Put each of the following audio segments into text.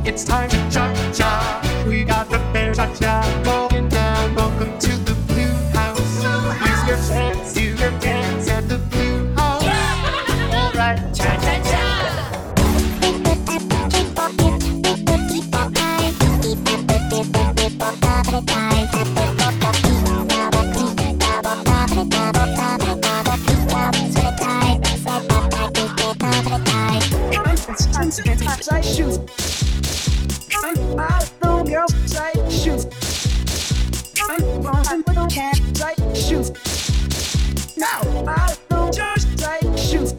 It's time to cha-cha. We got the bear cha-cha rolling down. Welcome to the Blue House. Use your hands, do your dance at the Blue House. All right, cha-cha-cha. Shoes. The girls say shoes. Can't say shoes. Now I don't just say shoes.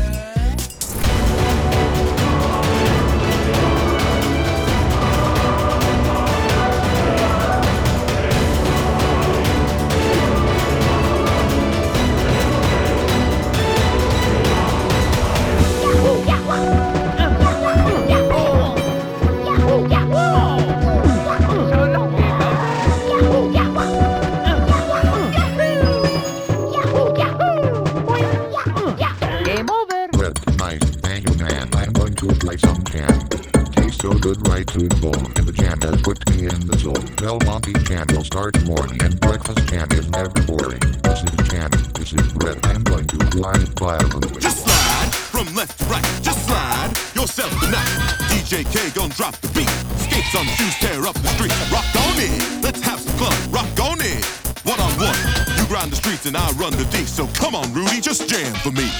To the bone, and the jam has put me in the zone. Del Monte jam will start morning, and breakfast jam is never boring. This is jam, this is red. I'm going to glide violently. Just slide from left to right. Just slide yourself tonight. DJ K gon' drop the beat. Skates on shoes, tear up the street. Rock on in, let's have some fun. Rock on in, one on one. You grind the streets and I run the D. So come on, Rudy, just jam for me.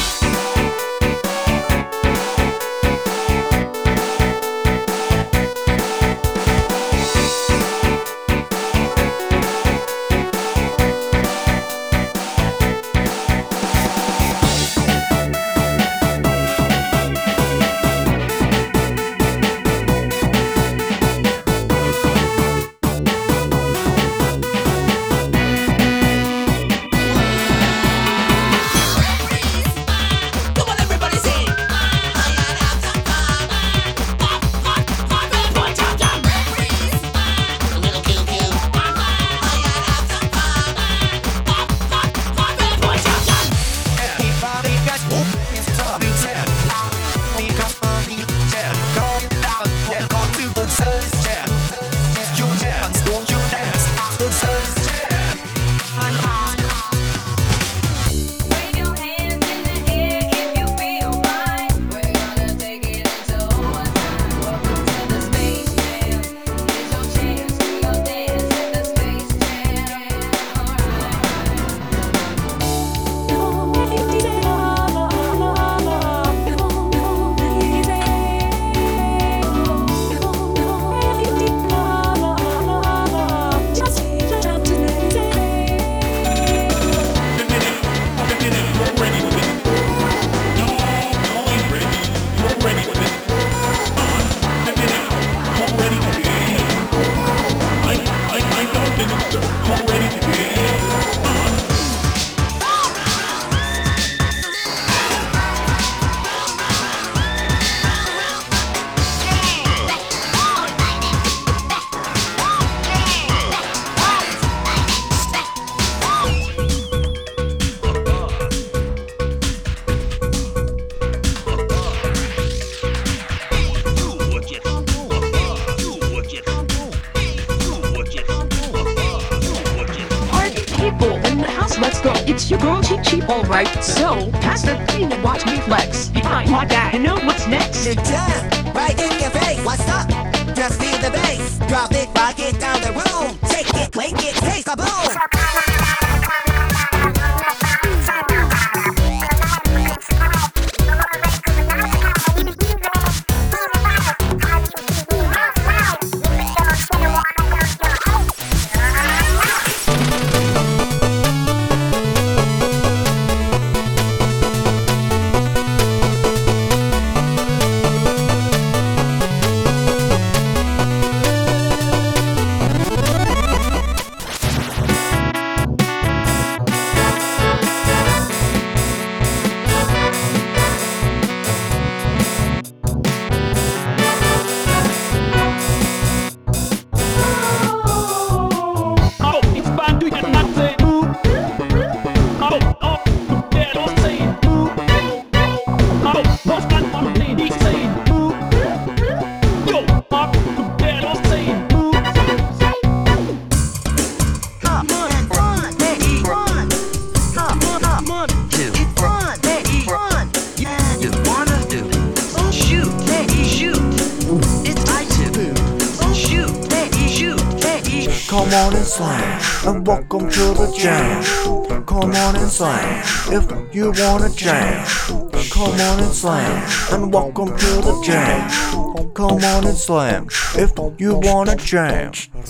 It's your girl Cheap Cheap, alright. So, pass the thing and watch me flex. Behind my back, you know what's next? Sit down, right in your face. What's up? Just feel the bass. Drop it, rock it down the room. Take it, make it, taste the boom. Come on and slam, and welcome to the jam. Come on and slam, if you wanna jam. Come on and slam, and welcome to the jam. Come on and slam, if you wanna jam.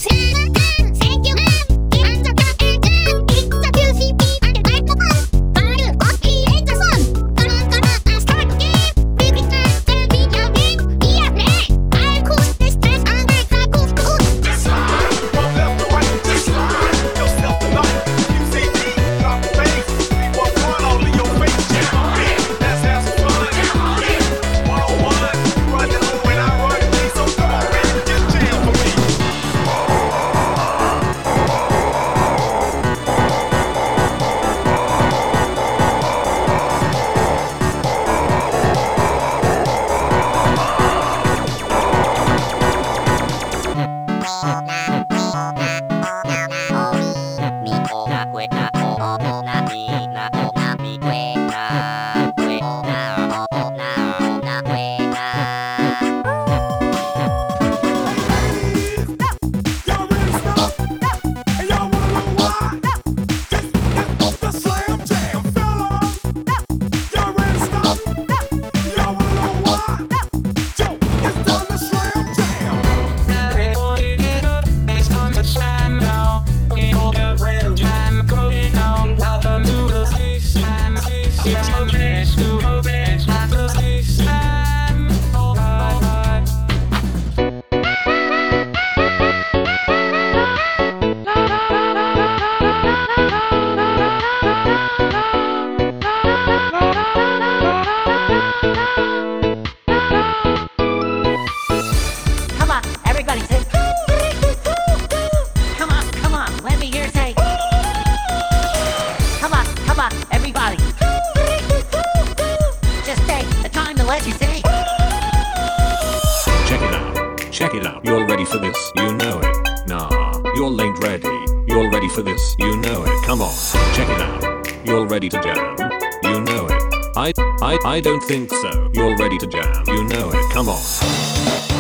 Check it out. You're ready for this, you know it. Nah, you're ain't ready. You're ready for this, you know it. Come on, check it out. You're ready to jam, you know it. I don't think so. You're ready to jam, you know it. Come on.